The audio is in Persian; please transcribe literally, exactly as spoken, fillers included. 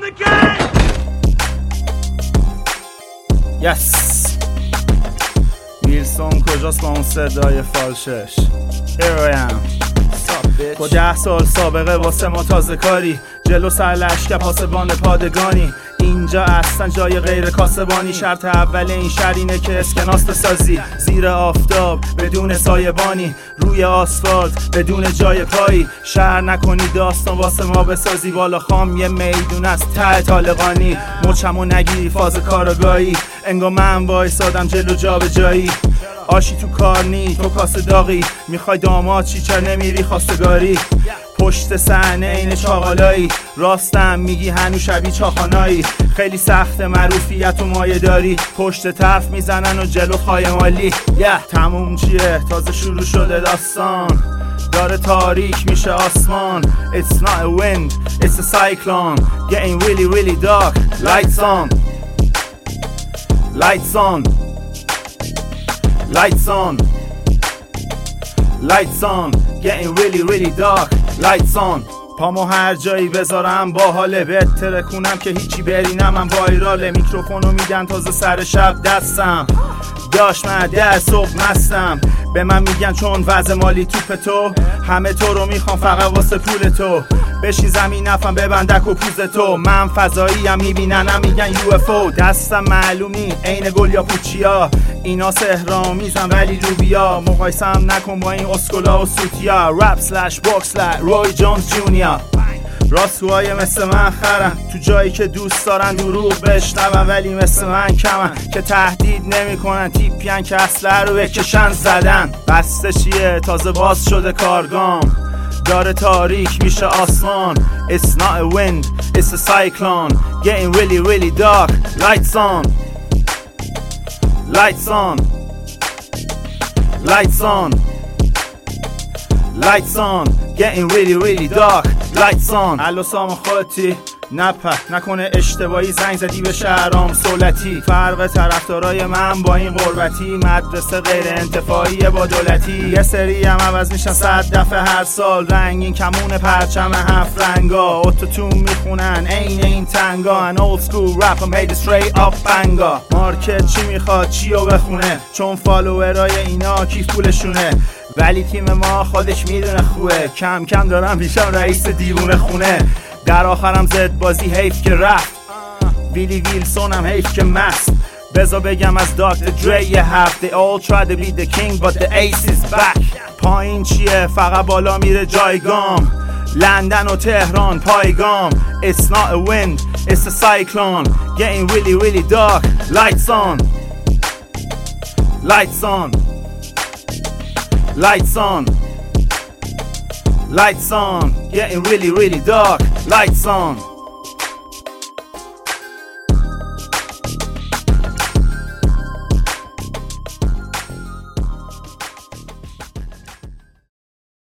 the game! Yes. ویلسون کجاست با اون صدای فالشش؟ Here I am. با ده سال سابقه واسه ما تازه کاری، جلو سر لشکر پاسبان پادگانی. اینجا اصلا جای غیر کاسبانی. شرط اول این شهر اینه که اسکناس بسازی، زیر آفتاب بدون سایبانی، روی آسفالت بدون جای پایی. شهر نکنی داستان واسه ما بسازی، والا خام یه میدون از ته طالقانی. مچمو نگیری فاز کارگاهی، انگار من وایسادم جلو جا به جایی. آشی تو کار نی تو کاسه داغی، میخوای داماد چی چر نمیری خواستگاری. پشت صحنه این چاقالایی، راستم میگی هنو شبیه چاخانایی. خیلی سخت معروفیت و مایه داری، پشت طرف میزنن و جلو خایمالی. یه yeah. تموم چیه تازه شروع شده داستان، داره تاریک میشه آسمان. It's not a wind, it's a cyclone, getting really really dark. Lights on, lights on, lights on, lights on, getting really really dark. Lights on. پامو هر جایی بذارم با حاله، بهتره کنم که هیچی برینم. من وایراله، میکروفونو میدن تازه سر شب دستم. داش من ده صبح مستم، به من میگن چون وضع مالی توپ تو، همه تو رو میخوام فقط واسه پول تو. بشین زمین نفهم ببندک و پوز تو، من فضایی هم میبیننم میگن یو اف او. دستم معلومی عین گل یا پوچیا، اینا سهرامیزن ولی لوبیا. مقایسم نکن با این اسکولا و سوتیا. رپ سلش باکس لک روی جونز جونیور. راستوهای مثل من خرن تو جایی که دوست دارن دروغ بشنون، ولی مثل من کمن که تهدید نمی کنن. تیپین که اسلحه رو بکشن زدن. بسته چیه تازه باز شده کارگام، داره تاریک میشه آسمان. It's not a wind, it's a cyclone, getting really really dark. Lights on, lights on, lights on, lights on, getting really really dark. Lights on. الو سام خودتی نپه نکنه اشتباهی زنگ زدی به شهرام سولتی. فرق طرفدارای من با این غربتی، مدرسه غیر انتفاعی با دولتی. یه سری هم عوض میشن صد دفعه هر سال، رنگین کمون پرچم هفت رنگا. اتوتون میخونن عین این تنگا، an old school rap I'm made straight up banga. مارکت چی میخواد چیو بخونه، چون فالوورای اینا کیف پولشونه. ولی تیم ما خودش میدونه خوبه، کم کم دارم پیشم رئیس دیوونه خونه. در آخرم زد بازی حیف که رفت، ویلی ویلسون هم حیف که مست. بزا بگم از داکتر دری یه هفت، they all try to be the king but the ace is back. پایین چیه فقط بالا میره جایگام، لندن و تهران پایگام. It's not a wind, it's a cyclone, getting really really dark. Lights on, lights on, lights on, lights on, getting really really dark. Lights on.